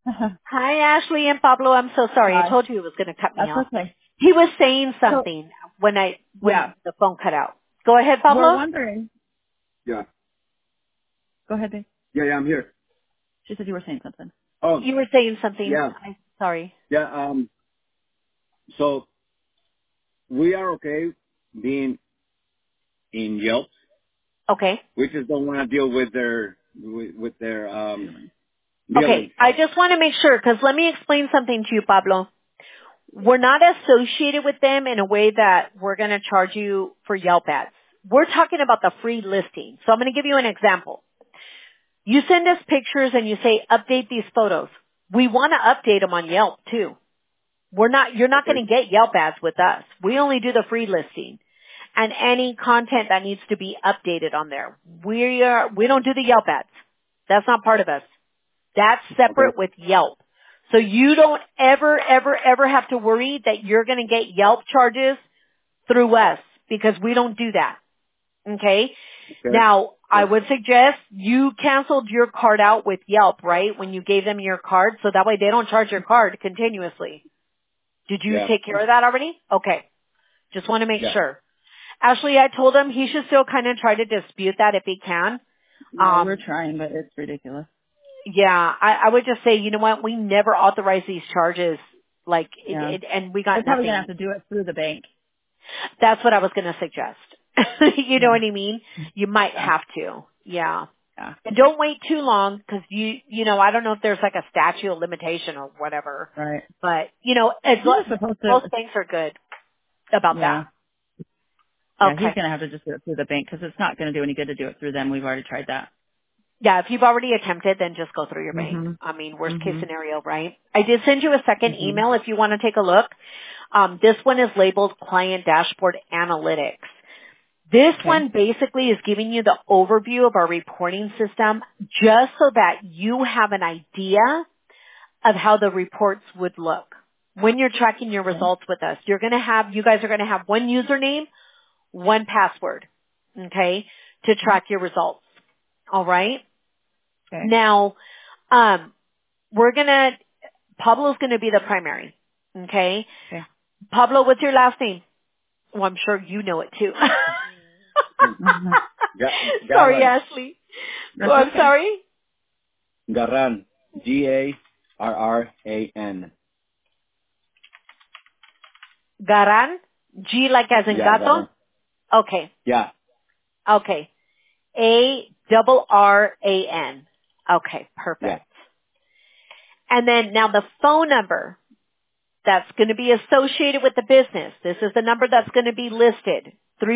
Hi, Ashley and Pablo. I'm so sorry. I Hi. told you it was going to cut me That's off. okay. He was saying So, something when yeah, the phone cut out. Go ahead, we're Pablo. wondering. Yeah. Go ahead, babe. Yeah, I'm here. She said you were saying something. Oh, You were saying something. yeah. I'm sorry. Yeah, so we are okay being in Yelp. Okay. We just don't want to deal with their Okay. billing. I just want to make sure because let me explain something to you, Pablo. We're not associated with them in a way that we're going to charge you for Yelp ads. We're talking about the free listing. So I'm going to give you an example. You send us pictures and you say, update these photos. We want to update them on Yelp too. You're not Okay. going to get Yelp ads with us. We only do the free listing and any content that needs to be updated on there. We don't do the Yelp ads. That's not part of us. That's Okay. separate with Yelp. So you don't ever have to worry that you're going to get Yelp charges through us because we don't do that. Okay? Okay. Now, I Yeah. would suggest you canceled your card out with Yelp, right? When you gave them your card, so that way they don't charge your card continuously. Did you Yeah. take care of that already? Okay. Just want to make Yeah. sure. Actually, I told him he should still kind of try to dispute that if he can. Yeah, we're trying, but it's ridiculous. Yeah, I would just say, you know what, we never authorize these charges, like, Yeah. and we They're got probably gonna nothing. have to do it through the bank. That's what I was going to suggest. You know Yeah. what I mean? You might Yeah. have to. Yeah. Yeah. And don't wait too long because you know, I don't know if there's like a statute of limitation or whatever, Right. but you know, He was supposed to. most banks are good about Yeah. that. Yeah, he's Okay. gonna have to just do it through the bank because it's not gonna do any good to do it through them. We've already tried that. Yeah, if you've already attempted, then just go through your bank. Mhm. I mean, worst case Mhm. scenario, right? I did send you a second Mhm. email if you want to take a look. This one is labeled Client Dashboard Analytics. This Okay. one basically is giving you the overview of our reporting system just so that you have an idea of how the reports would look. When you're tracking your Okay. results with us, you guys are going to have one username, one password, okay, to track your results. All right? Okay. Now, Pablo's gonna be the primary. Okay? Okay. Pablo, what's your last name? Well, I'm sure you know it too. Mhm. Sorry, Garran. Ashley. Oh, That's I'm okay. sorry. Garran. Garran. Garan? G like as in Yeah, gato? Garran. Okay. Yeah. Okay. ARRAN. Okay, Yeah. perfect. And then now the phone number that's going to be associated with the business. This is the number that's going to be listed.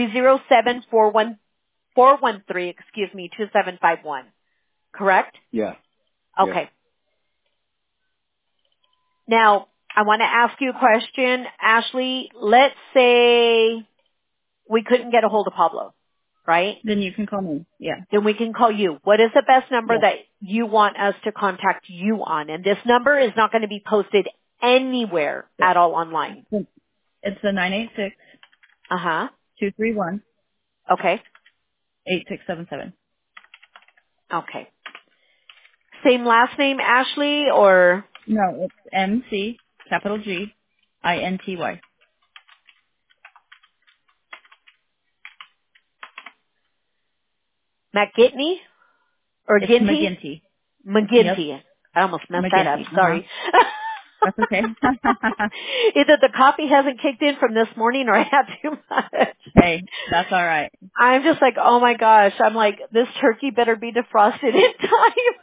2751 correct? Yeah. Yes. Okay. Now, I want to ask you a question. Ashley, let's say we couldn't get a hold of Pablo, right? Then you can call me. Yeah. Then we can call you. What is the best number Yeah. that you want us to contact you on? And this number is not going to be posted anywhere at all online. It's the 986 Uh-huh. 231 Okay. 8677. Okay. Same last name, Ashley, or No, it's MC, capital G, INTY. McGinty? Or It's Ginty? McGinty. Yep. McGinty. I almost messed that up. McGinty. Sorry. That's okay. Either the coffee hasn't kicked in from this morning or I had too much. Hey, that's all right. I'm just like, oh my gosh. I'm like, this turkey better be defrosted in time.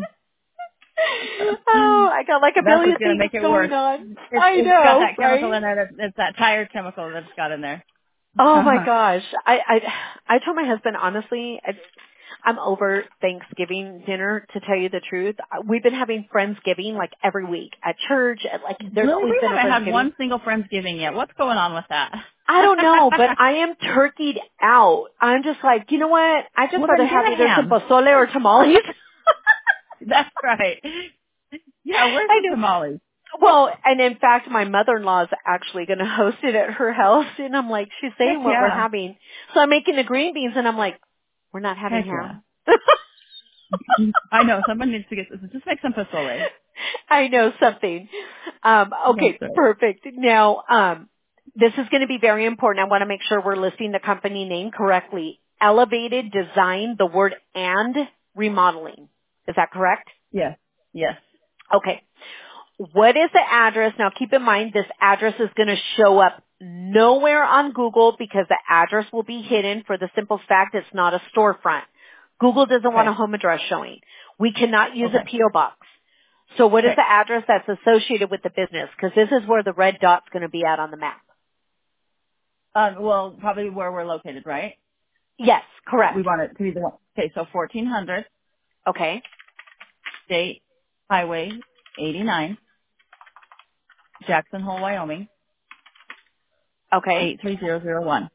Oh, I got like a That's billion what's gonna things make it going worse. on. It's I it's got know, that chemical right? in it. It's that tire chemical that's got in there. Oh my gosh. I told my husband, honestly, I'm over Thanksgiving dinner, to tell you the truth. We've been having Friendsgiving like every week at church. There's Really, always we been a haven't had Friendsgiving. one single Friendsgiving yet. What's going on with that? I don't know, but I am turkeyed out. I'm just like, you know what? I just Well, rather then get have a either some ham. pozole or tamales. That's right. Yeah, where's I the know. tamales? Well, and in fact, my mother-in-law is actually going to host it at her house, and I'm like, she's Heck saying what we're yeah. having. So I'm making the green beans, and I'm like, we're not having Heck yeah. ham. I know. Someone needs to get this. Just make some pozole. I know something. Okay, That's right. perfect. Now, this is going to be very important. I want to make sure we're listing the company name correctly. Elevated Design, the word and remodeling. Is that correct? Yes. Yes. Okay. What is the address? Now keep in mind this address is going to show up nowhere on Google because the address will be hidden for the simple fact it's not a storefront. Google doesn't want a Okay. home address showing. We cannot use a Okay. P.O. box. So what is Okay. the address that's associated with the business? Because this is where the red dot's going to be at on the map. Well, probably where we're located, right? Yes, We correct. want it to be the one. Okay, so 1400 Okay. State Highway 89, Jackson Hole, Wyoming, Okay. 83001.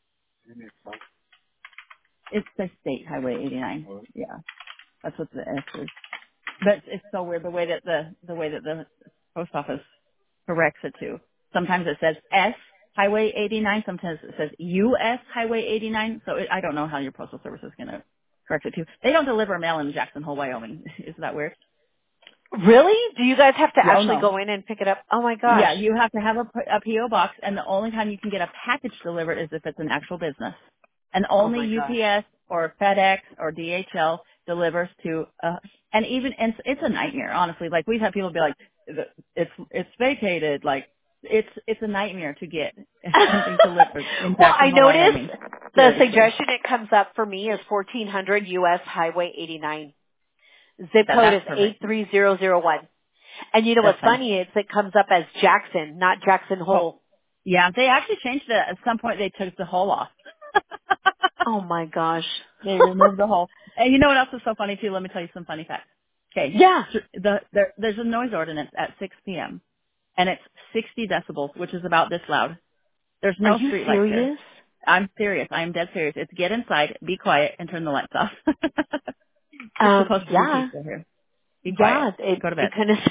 It's the State Highway 89. Yeah, that's what the S is. But it's so weird the way that the post office corrects it to. Sometimes it says S Highway 89. Sometimes it says US Highway 89. So I don't know how your postal service is going to correct it to. They don't deliver mail in Jackson Hole, Wyoming. Isn't that weird? Really? Do you guys have to Yeah, oh actually no. go in and pick it up? Oh my gosh. Yeah, you have to have a PO box, and the only time you can get a package delivered is if it's an actual business. And Oh my only gosh. UPS or FedEx or DHL delivers to, and it's a nightmare, honestly. Like we've had people be like, it's vacated. Like it's a nightmare to get something delivered in Well, I Jackson Hole, noticed Wyoming. the Seriously, suggestion it comes up for me is 1400 US Highway 89. Zip code is that's perfect. 83001. And you know That's what's fine. funny is it comes up as Jackson, not Jackson Oh, Hole. yeah, they actually changed it. At some point, they took the hole off. Oh my gosh. They removed the hole. And you know what else is so funny too? Let me tell you some funny facts. Okay, Yeah. there's a noise ordinance at 6 p.m. and it's 60 decibels, which is about this loud. There's Are no you street lights here. serious? I'm serious. I'm dead serious. It's get inside, be quiet, and turn the lights off. It's supposed to be Yeah. peaceful here. Be quiet. Yeah. Go to It bed. kind of,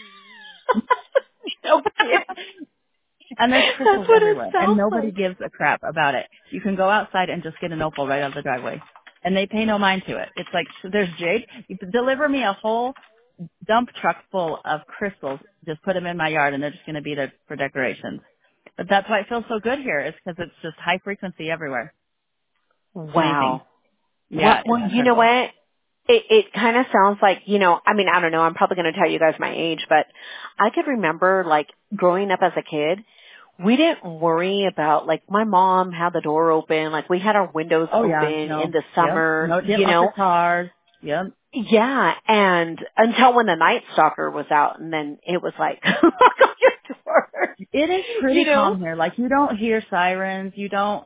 no kidding. And there's That's crystals what it everywhere, and sounds nobody like. gives a crap about it. You can go outside and just get an opal right out of the driveway, and they pay no mind to it. It's like there's jade. You can deliver me a whole dump truck full of crystals. Just put them in my yard, and they're just going to be there for decorations. But that's why it feels so good here. Is because it's just high frequency everywhere. It's amazing. Wow. Yeah, it's Well, you know incredible. what? It kind of sounds like, I mean, I don't know, I'm probably going to tell you guys my age, but I could remember like growing up as a kid, we didn't worry about like my mom had the door open, like we had our windows Oh open yeah, in no, the yep, summer, no, didn't lock your cars. Yep. Yeah, and until when the Night Stalker was out and then it was like, lock on your door, It is pretty calm here. Like you don't hear sirens, you don't,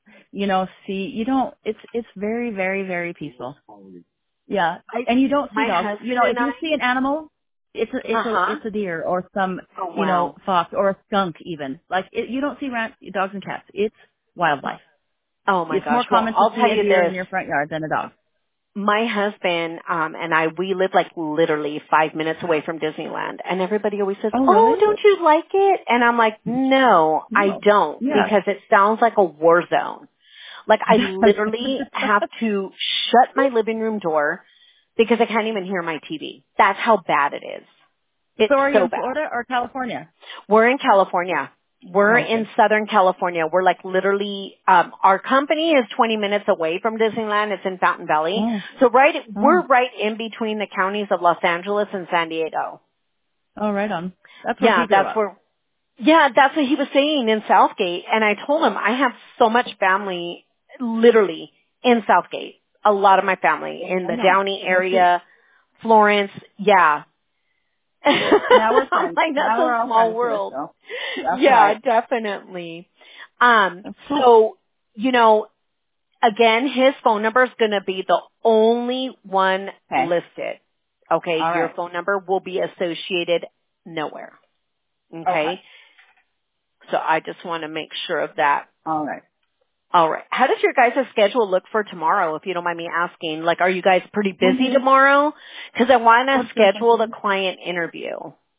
it's very, very, very peaceful. Yeah. And you don't see My dogs. husband If and I, you see an animal, uh-huh. it's a deer or some, Oh wow. fox or a skunk even. Like you don't see dogs and cats. It's wildlife. Oh my It's gosh. more Well, common to I'll see tell a you deer in this. your front yard than a dog. My husband and I, we live like literally 5 minutes away from Disneyland, and everybody always says, Oh "Oh, really? don't you like it?" And I'm like, "No, I No. don't, Yeah. because it sounds like a war zone. Like I literally have to shut my living room door because I can't even hear my TV. That's how bad it is. It's So are you so in bad." Florida or California? We're in California. We're Oh, in okay. Southern California. We're like literally, our company is 20 minutes away from Disneyland. It's in Fountain Valley. Oh. So Oh. we're right in between the counties of Los Angeles and San Diego. Oh, right on. That's where Yeah, he grew up. that's what he was saying in Southgate. And I told him I have so much family literally in Southgate. A lot of my family Well, in the right on. Downey Well, see, area, Florence. Yeah. now we're I'm friends. like, that's Now a we're all small friends here, world. so that's Yeah, right. definitely. Cool. So, again, his phone number is going to be the only one Okay. listed. Okay, All your right. phone number will be associated nowhere. Okay. Okay, so I just want to make sure of that. All right. All right. How does your guys' schedule look for tomorrow, if you don't mind me asking? Like, are you guys pretty busy Okay. tomorrow? Because I want to What's your schedule the question? client interview.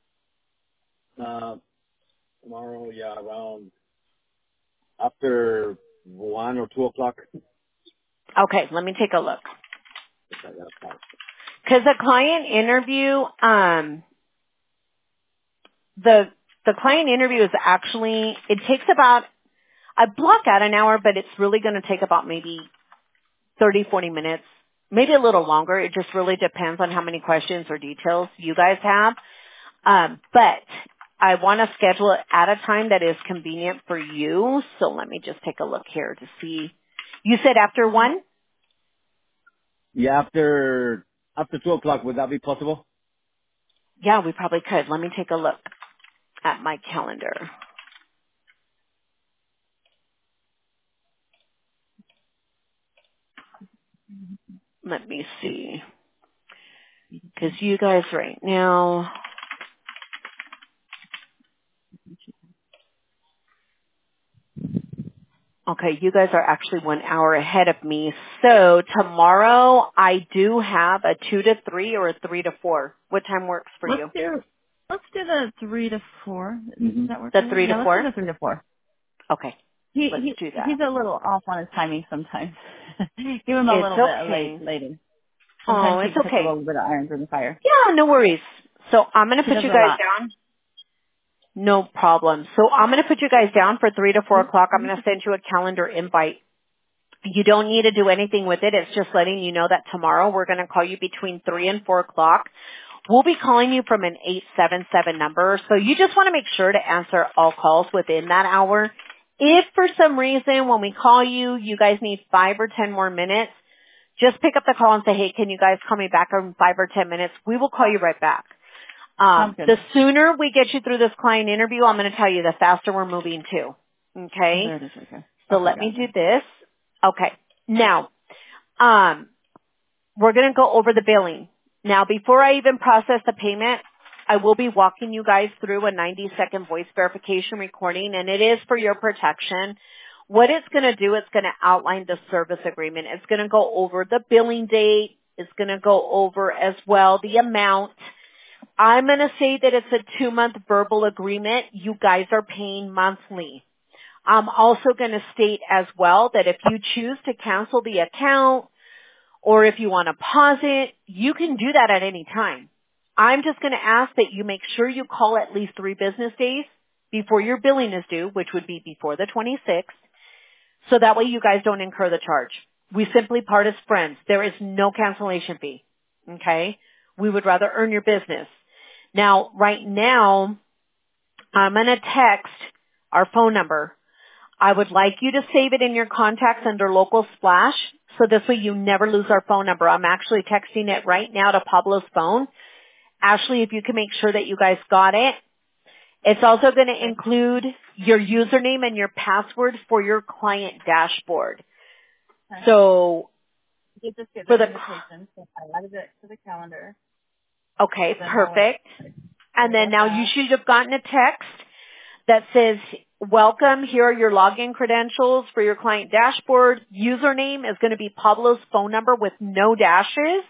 Tomorrow, yeah, around after 1 or 2 o'clock. Okay, let me take a look. Because the client interview, the client interview is actually, it takes about, I block out an hour, but it's really going to take about maybe 30, 40 minutes, maybe a little longer. It just really depends on how many questions or details you guys have. But I want to schedule it at a time that is convenient for you. So let me just take a look here to see. You said after 1? Yeah, after 2 o'clock, would that be possible? Yeah, we probably could. Let me take a look at my calendar. Let me see. Because you guys right now, okay, you guys are actually 1 hour ahead of me. So tomorrow I do have a 2 to 3 or a 3 to 4. What time works for you? Let's do the 3 to 4. Mm-hmm. Does that work? The 3 to 4? Let's do the 3 to 4. Okay, let's do that. He's a little off on his timing sometimes. Give him a It's little okay. bit later. Oh, Sometimes he it's puts a okay. little bit of irons in the fire. Yeah, no worries. So I'm going to He put does you a guys lot. down. No problem. So I'm going to put you guys down for 3 to 4 o'clock. I'm going to send you a calendar invite. You don't need to do anything with it. It's just letting you know that tomorrow we're going to call you between 3 and 4 o'clock. We'll be calling you from an 877 number. So you just want to make sure to answer all calls within that hour. If for some reason when we call you, you guys need 5 or 10 more minutes, just pick up the call and say, hey, can you guys call me back in 5 or 10 minutes? We will call you right back. The sooner we get you through this client interview, I'm going to tell you, the faster we're moving too. Okay? There it is, okay. So let me do this. Okay. Now, we're going to go over the billing. Now, before I even process the payment, I will be walking you guys through a 90-second voice verification recording, and it is for your protection. What it's going to do, it's going to outline the service agreement. It's going to go over the billing date. It's going to go over as well the amount. I'm going to say that it's a 2-month verbal agreement. You guys are paying monthly. I'm also going to state as well that if you choose to cancel the account or if you want to pause it, you can do that at any time. I'm just going to ask that you make sure you call at least 3 business days before your billing is due, which would be before the 26th, so that way you guys don't incur the charge. We simply part as friends. There is no cancellation fee. Okay? We would rather earn your business. Now, right now, I'm going to text our phone number. I would like you to save it in your contacts under Local Splash, so this way you never lose our phone number. I'm actually texting it right now to Pablo's phone. Ashley, if you can make sure that you guys got it. It's also going to include your username and your password for your client dashboard. Okay. So, You just get for the the invitation, so I added it to the calendar. okay, perfect. And then now you should have gotten a text that says, welcome, here are your login credentials for your client dashboard. Username is going to be Pablo's phone number with no dashes.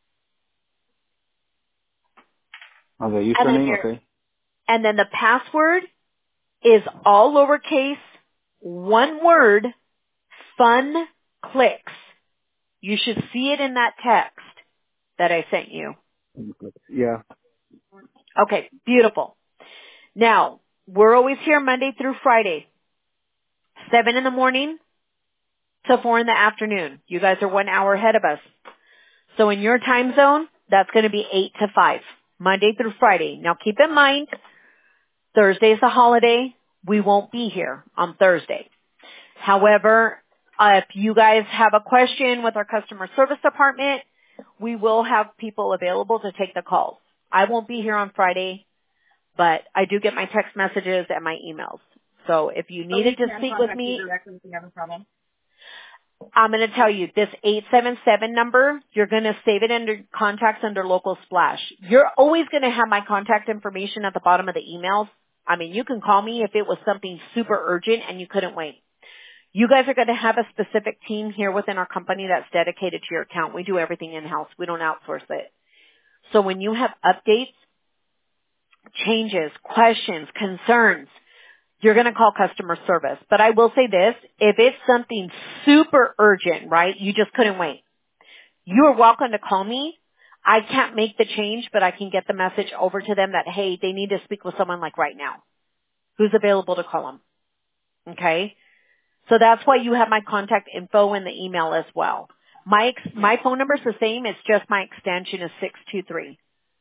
Okay, username, okay. And then the password is all lowercase, one word, fun clicks. You should see it in that text that I sent you. Yeah. Okay, beautiful. Now, we're always here Monday through Friday, 7 in the morning to 4 in the afternoon. You guys are 1 hour ahead of us. So in your time zone, that's going to be 8 to 5, Monday through Friday. Now keep in mind, Thursday's a holiday. We won't be here on Thursday. However, if you guys have a question with our customer service department, we will have people available to take the calls. I won't be here on Friday, but I do get my text messages and my emails. So if you needed to speak with me, directly if you have a problem. I'm going to tell you, this 877 number, you're going to save it under contacts under Local Splash. You're always going to have my contact information at the bottom of the emails. I mean, you can call me if it was something super urgent and you couldn't wait. You guys are going to have a specific team here within our company that's dedicated to your account. We do everything in-house. We don't outsource it. So when you have updates, changes, questions, concerns, you're going to call customer service. But I will say this, if it's something super urgent, right, you just couldn't wait, you are welcome to call me. I can't make the change, but I can get the message over to them that, hey, they need to speak with someone like right now who's available to call them. Okay? So that's why you have my contact info in the email as well. My phone number is the same. It's just my extension is 623.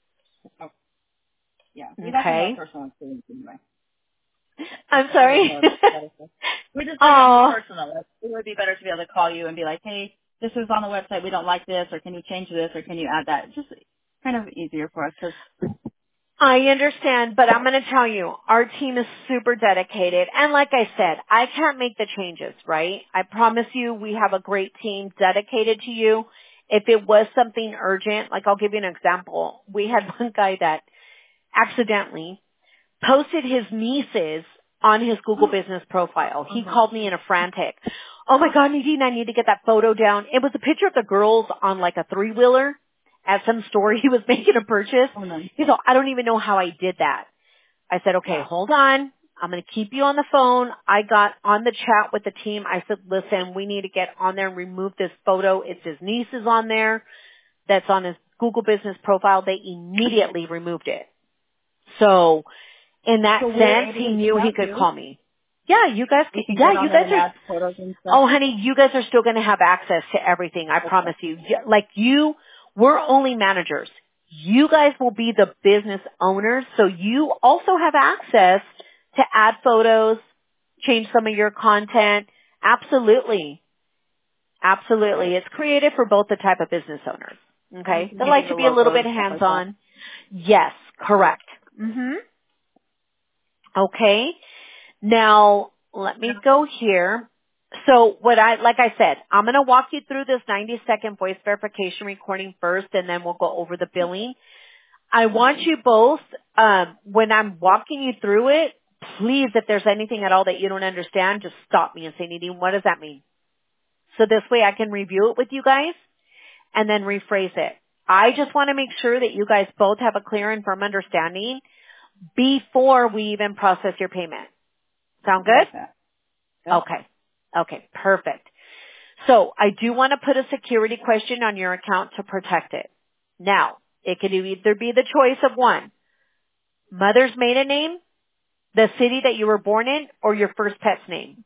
Yeah. We like to Okay? know personal experience anyway. I'm sorry. We just Oh. like personal. It would be better to be able to call you and be like, hey, this is on the website. We don't like this, or can you change this, or can you add that? It's just kind of easier for us because I understand, but I'm going to tell you, our team is super dedicated. And like I said, I can't make the changes, right? I promise you we have a great team dedicated to you. If it was something urgent, like I'll give you an example. We had one guy that accidentally posted his nieces on his Google business profile. He called me in a frantic. Oh my God, Nadine, I need to get that photo down. It was a picture of the girls on like a 3-wheeler at some store he was making a purchase. Oh, no. He's like, I don't even know how I did that. I said, okay, hold on. I'm going to keep you on the phone. I got on the chat with the team. I said, listen, we need to get on there and remove this photo. It's his nieces on there. That's on his Google business profile. They immediately removed it. So in that sense, he knew he could call me. Yeah, you guys can, yeah, you guys are, photos and stuff. oh honey, you guys are still going to have access to everything. I promise you. Like we're only managers. You guys will be the business owners, so you also have access to add photos, change some of your content. Absolutely. Absolutely. It's created for both the type of business owners. Okay? They like to be a little bit hands-on. Yes, correct. Okay. Now, let me go here. So like I said, I'm going to walk you through this 90-second voice verification recording first, and then we'll go over the billing. I want you both, when I'm walking you through it, please, if there's anything at all that you don't understand, just stop me and say, Nadine, what does that mean? So this way I can review it with you guys and then rephrase it. I just want to make sure that you guys both have a clear and firm understanding before we even process your payment. Sound good? Okay. Okay, perfect. So I do want to put a security question on your account to protect it. Now, it could either be the choice of one, mother's maiden name, the city that you were born in, or your first pet's name.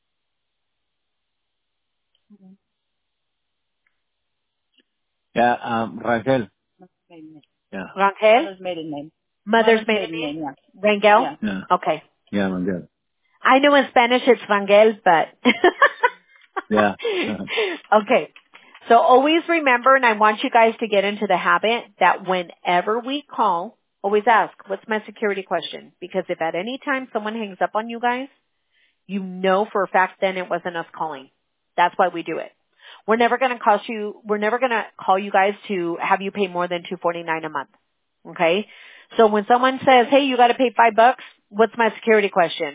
Yeah, Rangel. Yeah. Rangel? Mother's maiden name. Mother's maiden name? Yeah. Rangel? Yeah. Okay. Yeah, Rangel. I know in Spanish it's Rangel, but. Yeah. Okay. So always remember, and I want you guys to get into the habit that whenever we call, always ask, what's my security question? Because if at any time someone hangs up on you guys, you know for a fact then it wasn't us calling. That's why we do it. We're never going to call you guys to have you pay more than $249 a month. Okay? So when someone says, hey, you got to pay $5, what's my security question?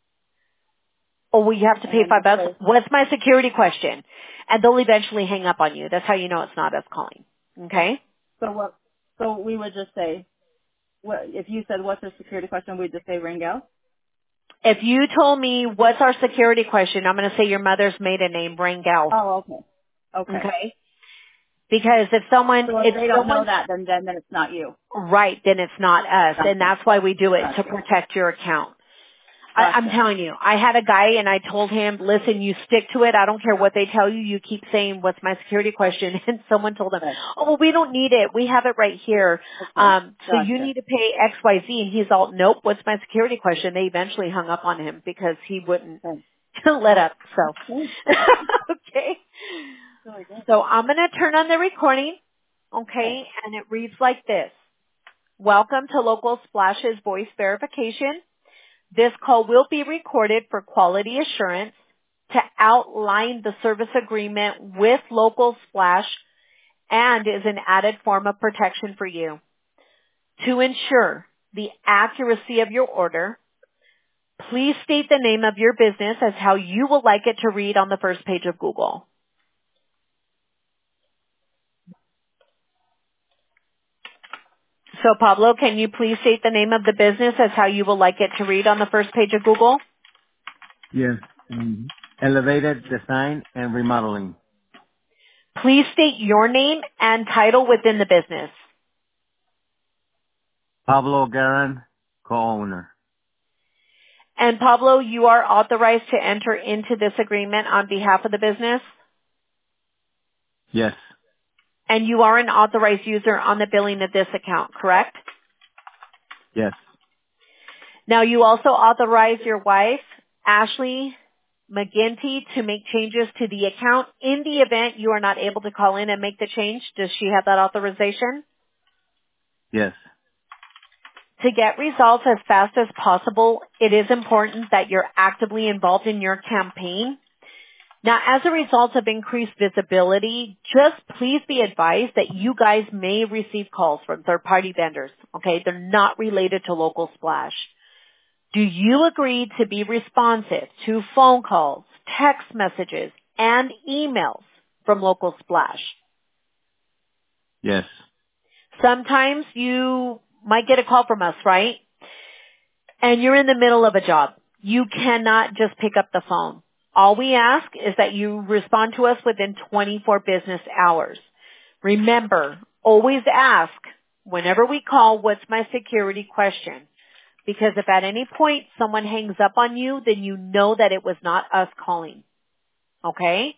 Oh, well, you have to pay $5. What's my security question? And they'll eventually hang up on you. That's how you know it's not us calling. Okay? So we would just say, if you said what's the security question, we'd just say Rangel? If you told me what's our security question, I'm going to say your mother's maiden name, Rangel. Oh, okay. Okay? Because if someone, so if they don't know that, then it's not you. Right, then it's not us. Gotcha. And that's why we do it, to protect your account. I'm telling you, I had a guy and I told him, listen, you stick to it. I don't care what they tell you. You keep saying, what's my security question? And someone told him, oh, well, we don't need it. We have it right here. So you need to pay X, Y, Z. And he's all, nope, what's my security question? They eventually hung up on him because he wouldn't let up. So, okay. So I'm going to turn on the recording. Okay. And it reads like this. Welcome to Local Splash's voice verification. This call will be recorded for quality assurance to outline the service agreement with Local Splash and is an added form of protection for you. To ensure the accuracy of your order, please state the name of your business as how you would like it to read on the first page of Google. So Pablo, can you please state the name of the business as how you would like it to read on the first page of Google? Yes. Elevated Design and Remodeling. Please state your name and title within the business. Pablo Guerin, co-owner. And Pablo, you are authorized to enter into this agreement on behalf of the business? Yes. And you are an authorized user on the billing of this account, correct? Yes. Now, you also authorize your wife, Ashley McGinty, to make changes to the account in the event you are not able to call in and make the change. Does she have that authorization? Yes. To get results as fast as possible, it is important that you're actively involved in your campaign. Now, as a result of increased visibility, just please be advised that you guys may receive calls from third-party vendors, okay? They're not related to Local Splash. Do you agree to be responsive to phone calls, text messages, and emails from Local Splash? Yes. Sometimes you might get a call from us, right? And you're in the middle of a job. You cannot just pick up the phone. All we ask is that you respond to us within 24 business hours. Remember, always ask, whenever we call, what's my security question? Because if at any point someone hangs up on you, then you know that it was not us calling. Okay?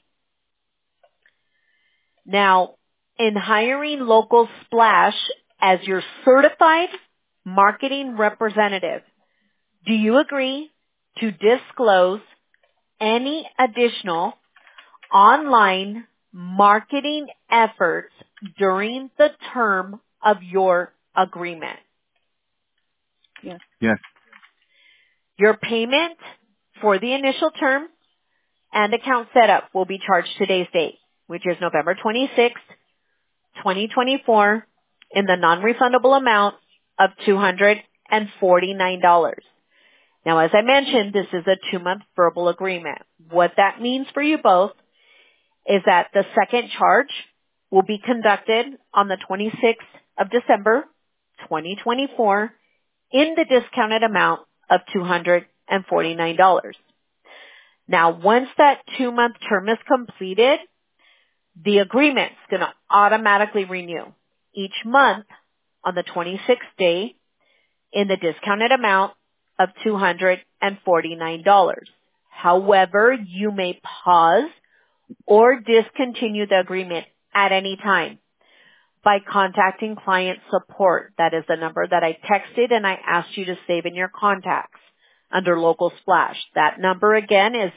Now, in hiring Local Splash as your certified marketing representative, do you agree to disclose any additional online marketing efforts during the term of your agreement? Yes. Yes. Your payment for the initial term and account setup will be charged today's date, which is November 26th, 2024, in the non-refundable amount of $249. Now, as I mentioned, this is a 2-month verbal agreement. What that means for you both is that the second charge will be conducted on the 26th of December, 2024, in the discounted amount of $249. Now, once that 2-month term is completed, the agreement's going to automatically renew each month on the 26th day in the discounted amount of $249. However, you may pause or discontinue the agreement at any time by contacting client support. That is the number that I texted and I asked you to save in your contacts under Local Splash. That number again is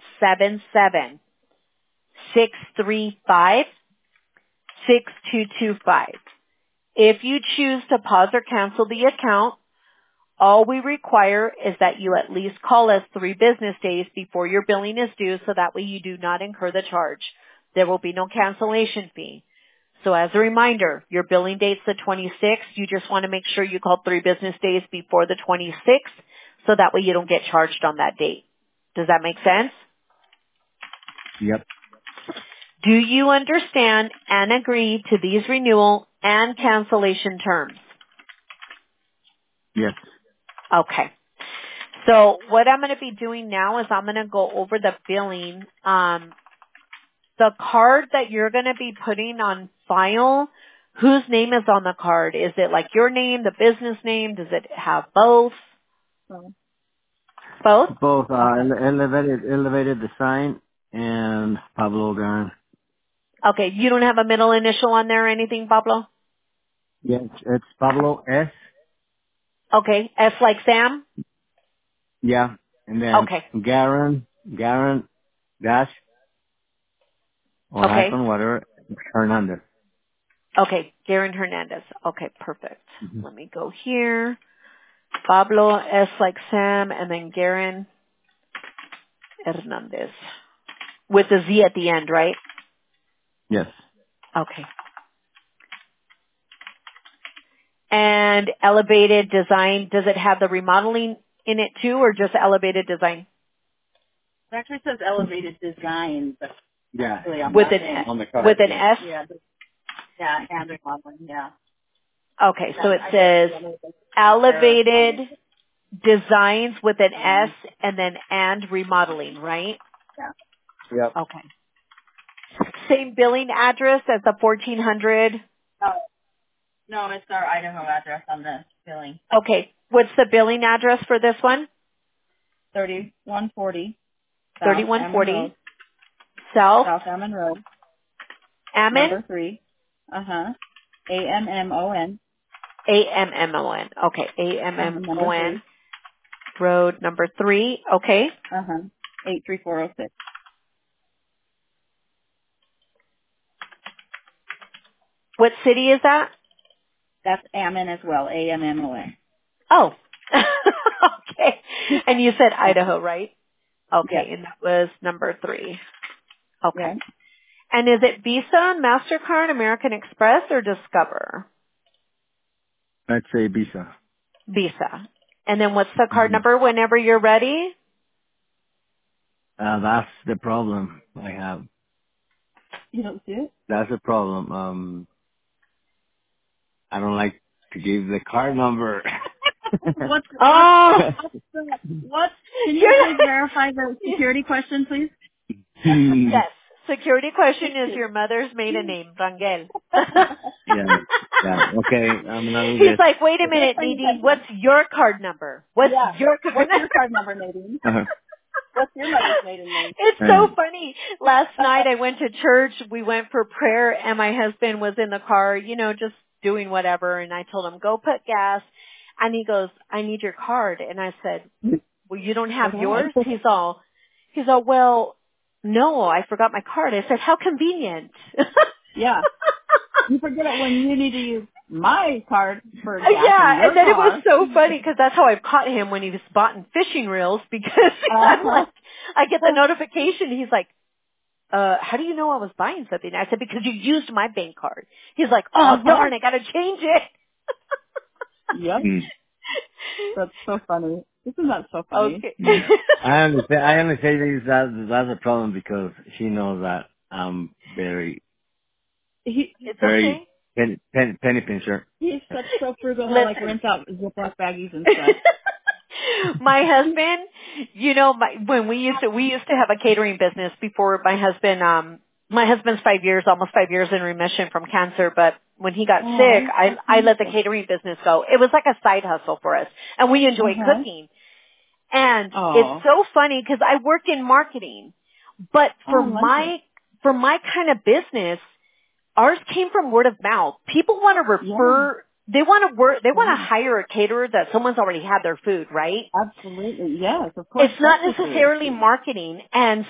877-635-6225. If you choose to pause or cancel the account, all we require is that you at least call us 3 business days before your billing is due so that way you do not incur the charge. There will be no cancellation fee. So as a reminder, your billing date's the 26th. You just want to make sure you call 3 business days before the 26th so that way you don't get charged on that date. Does that make sense? Yep. Do you understand and agree to these renewal and cancellation terms? Yes. Okay. So what I'm going to be doing now is I'm going to go over the billing. The card that you're going to be putting on file, whose name is on the card? Is it like your name, the business name? Does it have both? Both? Both elevated design and Pablo Guerin. Okay. You don't have a middle initial on there or anything, Pablo? Yes, it's Pablo S. Okay. S like Sam? Yeah. And then Okay. Guerin dash or Okay. hyphen whatever Hernandez. Okay. Garen Hernandez. Okay. Perfect. Let me go here. Pablo S like Sam and then Garen Hernandez. With a Z at the end, right? Yes. Okay. And elevated design, does it have the remodeling in it too or just elevated design? It actually says elevated design, but Yeah. actually I'm With not an On the card. with an S? Yeah, yeah, and remodeling, yeah. Okay, so it says elevated designs with an S and then and remodeling, right? Yeah. Yep. Okay. same billing address as the 1400? No, it's our Idaho address on the billing. Okay. What's the billing address for this one? 3140 South Ammon 3140 Road. South South Ammon Road. Ammon? Number 3. AMMON. AMMON. Okay. Number AMMON 3. Road number 3. Okay. 83406. What city is that? That's Ammon as well. AMMON. Oh. Okay. And you said Idaho, right? Okay. Yes. And that was number 3. Okay. Yeah. And is it Visa, MasterCard, American Express, or Discover? I'd say Visa. Visa. And then what's the card number whenever you're ready? That's the problem I have. You don't see it? That's the problem. I don't like to give the card number. What? Oh! Can you please verify the security question, please? Yes. Security question is your mother's maiden name, Rangel. Yeah. Okay, I'm gonna do He's this. like, wait a minute, Nadine, what's your card number? What's your card What's your card number, Nadine? What's your mother's maiden name? It's so funny. Last night I went to church. We went for prayer and my husband was in the car, just doing whatever. And I told him, go put gas. And he goes, I need your card. And I said, well, you don't have yours? He's all, well, no, I forgot my card. I said, how convenient. Yeah. You forget it when you need to use my card for gas yeah, and then car. it was so funny because that's how I caught him when he was bought fishing reels because I'm like, I get the notification. He's like, how do you know I was buying something? I said, because you used my bank card. He's like, oh, darn, I got to change it. Yep. That's so funny. Isn't that so funny? Okay. I understand this. That's a problem because she knows that I'm very okay. penny pincher. He's so frugal. He'll like rinse out Ziploc baggies and stuff. My husband, when we used to have a catering business before my husband's almost 5 years in remission from cancer, but when he got sick, I let the catering business go. It was like a side hustle for us, and we enjoy cooking. And it's so funny because I work in marketing, but for my kind of business, ours came from word of mouth. People want to refer. They want to hire a caterer that someone's already had their food, right? Absolutely, yes, of course. It's not necessarily marketing, and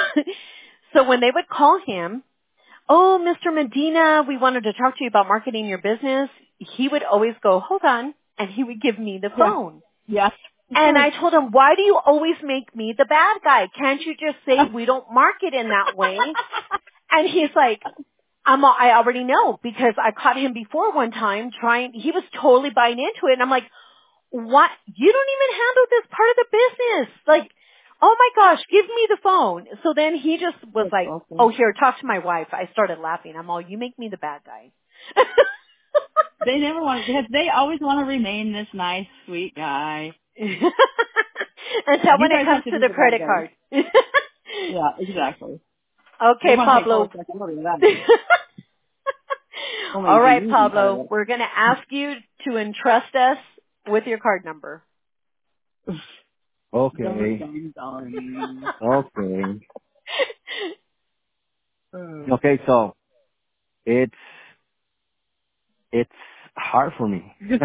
so when they would call him, oh, Mr. Medina, we wanted to talk to you about marketing your business. He would always go, hold on, and he would give me the phone. Yes. And I told him, why do you always make me the bad guy? Can't you just say we don't market in that way? And he's like, I already know because I caught him before one time he was totally buying into it. And I'm like, what? You don't even handle this part of the business. Like, oh my gosh, give me the phone. So then he just was like, oh, here, talk to my wife. I started laughing. I'm all, you make me the bad guy. They never want to, because they always want to remain this nice, sweet guy. Until when it comes to the credit card. Yeah, exactly. Okay, Pablo. All right, Pablo. We're going to ask you to entrust us with your card number. Okay. Okay, so it's hard for me. Give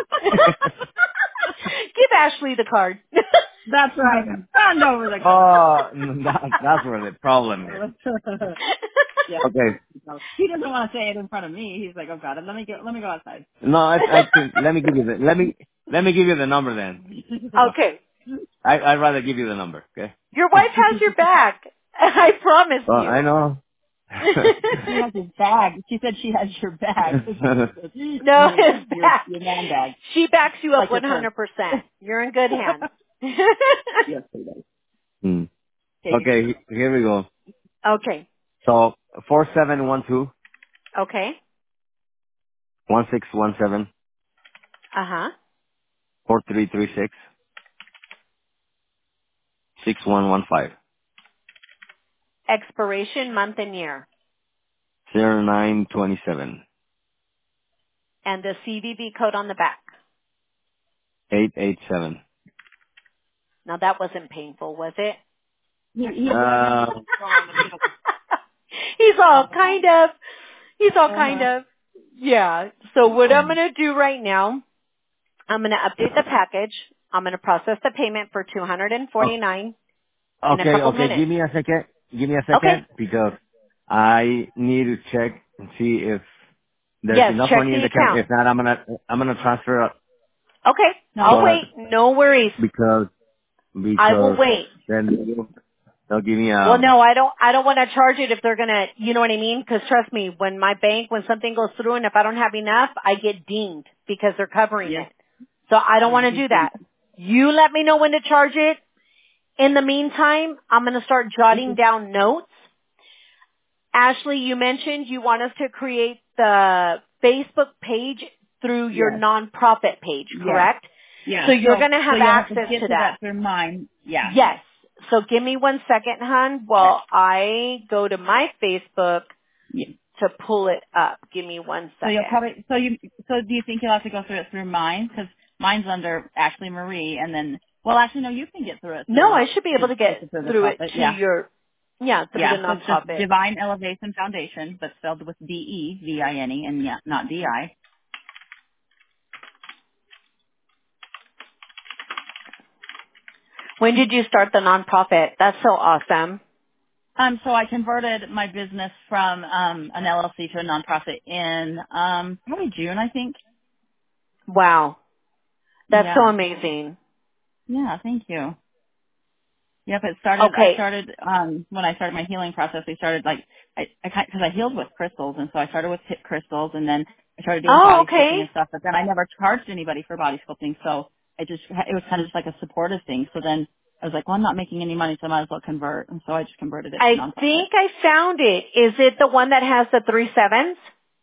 Ashley the card. That's right. Hand over the card. Oh, that's where the problem is. Yeah. Okay. He doesn't want to say it in front of me. He's like, oh God, let me go outside. No, I think let me give you the number then. Okay. I'd rather give you the number. Okay. Your wife has your back. I promise you. I know. She has his bag. She said she has your bag. No, his back. Your man bag. She backs you up 100%. You're in good hands. Yes, she does. Okay, here we go. Okay. So 4712 Okay. 1617 4336 6115. Expiration, month and year. 0927 And the CVV code on the back. 887. Now that wasn't painful, was it? He's He's all kind of. He's all kind of. Yeah. So what I'm going to do right now, I'm going to update the package. I'm going to process the payment for $249 in a couple minutes. Give me a second. Okay. Because I need to check and see if there's Yes, enough check money in the the account. account. If not, I'm gonna transfer Okay. I'll wait. No worries. because I will wait. then they'll give me Well, no, I don't want to charge it if they're going to, you know what I mean? Because trust me, when something goes through and if I don't have enough, I get dinged because they're covering it. So I don't want to do that. You let me know when to charge it. In the meantime, I'm going to start jotting down notes. Ashley, you mentioned you want us to create the Facebook page through your nonprofit page, correct? Yeah. So you're going to have access to that through mine. Yeah. Yes. So give me 1 second, hon, while I go to my Facebook to pull it up. Give me 1 second. So you'll probably, so do you think you'll have to go through it through mine? Because mine's under Ashley Marie, and then, well, actually, no, you can get through it. No, I should be able to get through it to your, through the so it's nonprofit. just Divine Elevation Foundation, but spelled with D-E-V-I-N-E, and not D-I. When did you start the nonprofit? That's so awesome. So I converted my business from an LLC to a nonprofit in probably June, I think. Wow. That's so amazing. Yeah, thank you. Yep, it started. Okay. I started when I started my healing process. We started because I healed with crystals, and so I started with hip crystals, and then I started doing body sculpting and stuff. But then I never charged anybody for body sculpting, so it was kind of just like a supportive thing. So then I was like, well, I'm not making any money, so I might as well convert, and so I just converted it to nonprofit. I think I found it. Is it the one that has the 3 7s?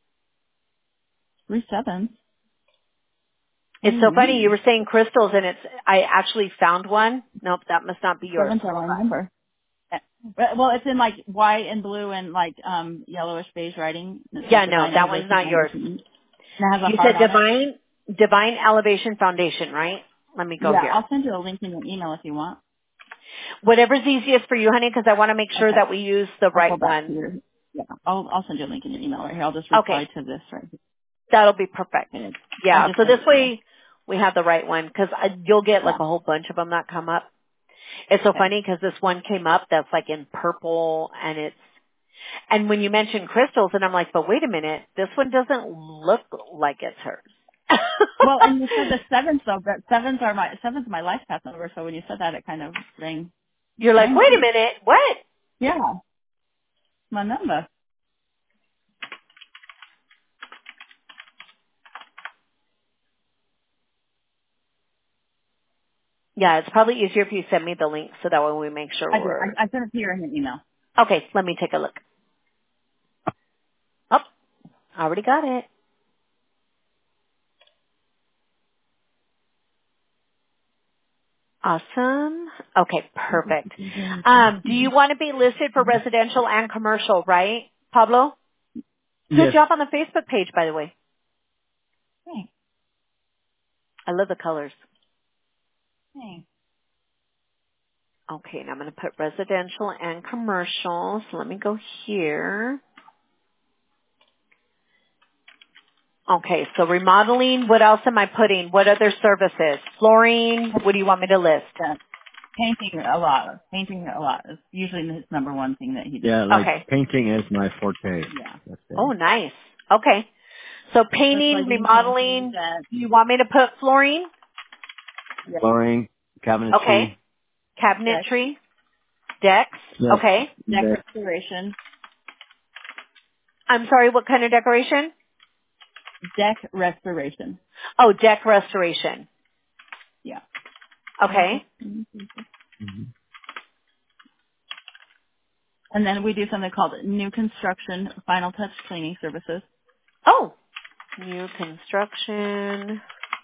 3 7s. It's so funny. You were saying crystals, and I actually found one. Nope, that must not be yours. 7s, I don't remember. Well, it's in like white and blue and like yellowish beige writing. Yeah, no, that one's not yours. You said Divine Elevation Foundation, right? Let me go here. I'll send you a link in your email if you want. Whatever's easiest for you, honey, because I want to make sure that we use the right one. I'll send you a link in your email right here. I'll just reply to this right here. That'll be perfect. Yeah, so this way we have the right one because you'll get like a whole bunch of them that come up. It's so funny because this one came up that's like in purple and when you mentioned crystals and I'm like, but wait a minute, this one doesn't look like it's hers. Well, and you said the 7s though, but 7's my life path number, so when you said that it kind of rang. You're like, wait a minute, what? Yeah. My number. Yeah, it's probably easier if you send me the link so that way we make sure I sent it to you in an email. Okay, let me take a look. Oh, I already got it. Awesome. Okay, perfect. Do you want to be listed for residential and commercial, right, Pablo? Good job on the Facebook page, by the way. Thanks. I love the colors. Thanks. Okay, now I'm going to put residential and commercial. So let me go here. Okay, so remodeling, what else am I putting? What other services? Flooring, what do you want me to list? Painting a lot. It's usually his number one thing that he does. Yeah, painting is my forte. Yeah. Oh, nice. Okay. So painting, remodeling, do you want me to put flooring? Yeah. Flooring, cabinetry. Okay. Cabinetry, decks. Yeah. Okay. Deck restoration. I'm sorry, what kind of decoration? Deck restoration. Oh, deck restoration. Yeah. Okay. Mm-hmm. And then we do something called new construction final touch cleaning services. Oh, new construction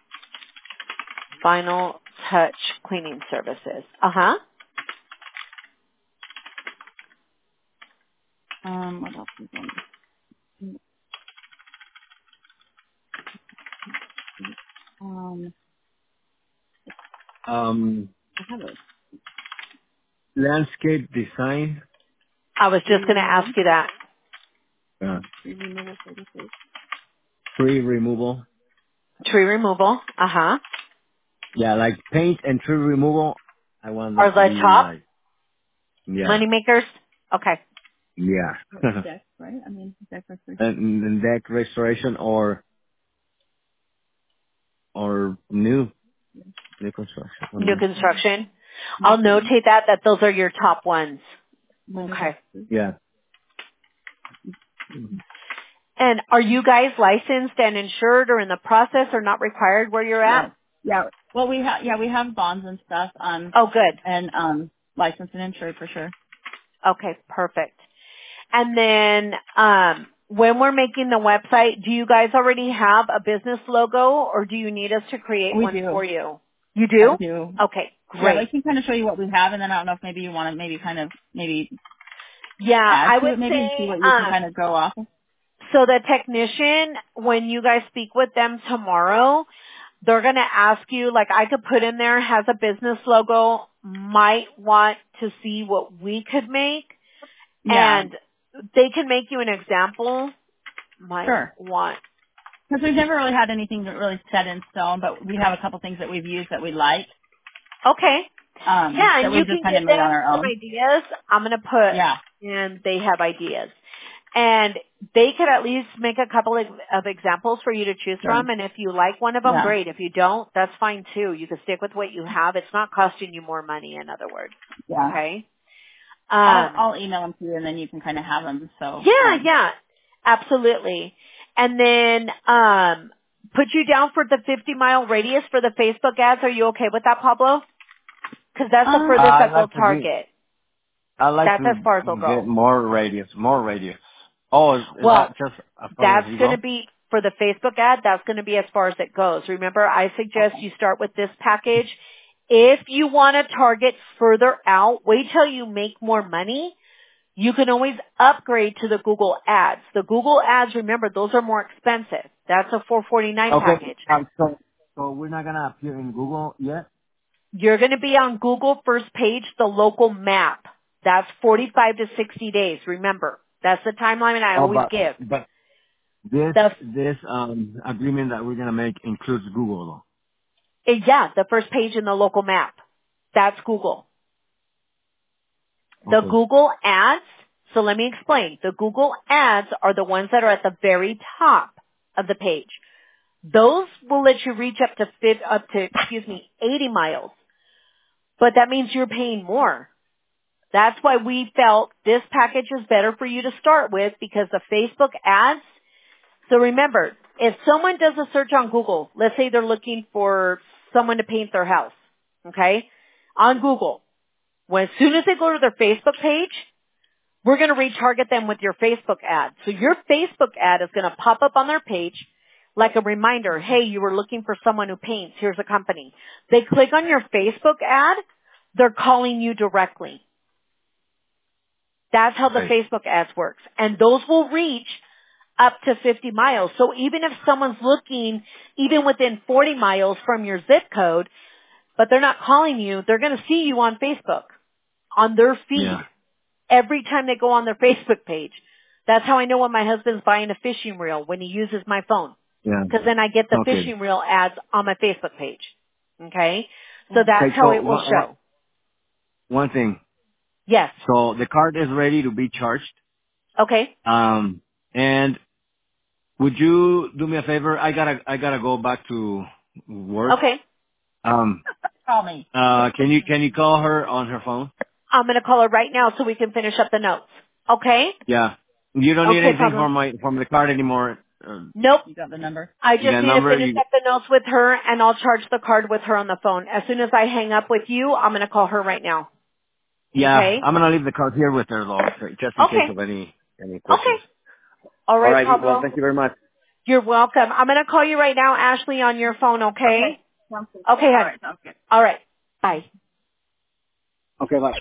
final touch cleaning services. Uh-huh. What else is on? I have a Landscape design. I was just going to ask you that. tree removal services. Tree removal. Tree removal. Uh-huh. Yeah, like paint and tree removal. I want Or that to the be top like, yeah, money makers. Okay. yeah. Deck, right? I mean, deck restoration. And deck restoration or new construction. New construction. I'll notate that those are your top ones. Okay. Yeah. And are you guys licensed and insured or in the process or not required where you're at? Yeah. Well, we have bonds and stuff. Oh, good. And licensed and insured for sure. Okay, perfect. And then, when we're making the website, do you guys already have a business logo or do you need us to create one for you? You do? We do. Okay, Yeah, great. I can kind of show you what we have, and then I don't know if maybe you want to Yeah, add I to would it, maybe and see say, what you can kind of go off of. so the technician, when you guys speak with them tomorrow, they're going to ask you, like I could put in there, has a business logo, might want to see what we could make. Yeah. And they can make you an example. Might Sure. want. Because we've never really had anything that really set in stone, but we have a couple things that we've used that we like. Okay. Yeah, That and we you just can kind give of made on them our some own. ideas. I'm going to put, and they have ideas. And they could at least make a couple of examples for you to choose from. And if you like one of them, great. If you don't, that's fine too. You can stick with what you have. It's not costing you more money, in other words. Yeah. Okay. I'll email them to you, and then you can kind of have them. So yeah, absolutely. And then put you down for the 50-mile radius for the Facebook ads. Are you okay with that, Pablo? Because that's the furthest that they'll target. I like That's to as far as they'll get go. more radius. Oh, is that just as far That's as you going go? to be, for the Facebook ad, that's going to be as far as it goes. Remember, I suggest you start with this package. If you want to target further out, wait till you make more money. You can always upgrade to the Google ads. The Google ads, remember, those are more expensive. That's a $449 package. So we're not going to appear in Google yet? You're going to be on Google first page, the local map. That's 45 to 60 days. Remember, that's the timeline I always give. But this agreement that we're going to make includes Google, though. Yeah, the first page in the local map. That's Google. The Google ads, so let me explain. The Google ads are the ones that are at the very top of the page. Those will let you reach up to 80 miles. But that means you're paying more. That's why we felt this package is better for you to start with, because the Facebook ads. So remember, if someone does a search on Google, let's say they're looking for someone to paint their house, okay, on Google, as soon as they go to their Facebook page, we're going to retarget them with your Facebook ad. So your Facebook ad is going to pop up on their page like a reminder, hey, you were looking for someone who paints. Here's a company. They click on your Facebook ad, they're calling you directly. That's how the Facebook ads works. And those will reach up to 50 miles. So even if someone's looking even within 40 miles from your zip code, but they're not calling you, they're going to see you on Facebook, on their feed, every time they go on their Facebook page. That's how I know when my husband's buying a fishing reel, when he uses my phone. Because then I get the fishing reel ads on my Facebook page. Okay? So that's how it will show. One thing. Yes. So the card is ready to be charged. Okay. And would you do me a favor? I gotta go back to work. Okay. Call me. Can you call her on her phone? I'm going to call her right now so we can finish up the notes. Okay? Yeah. You don't need anything from the card anymore. Nope. You got the number? I just need to finish up the notes with her, and I'll charge the card with her on the phone. As soon as I hang up with you, I'm going to call her right now. Yeah. Okay? I'm going to leave the card here with her, though, just in case of any questions. Okay. All right, Pablo. Well, thank you very much. You're welcome. I'm going to call you right now, Ashley, on your phone, okay? Okay, All right, sounds good. All right. Bye. Okay, bye.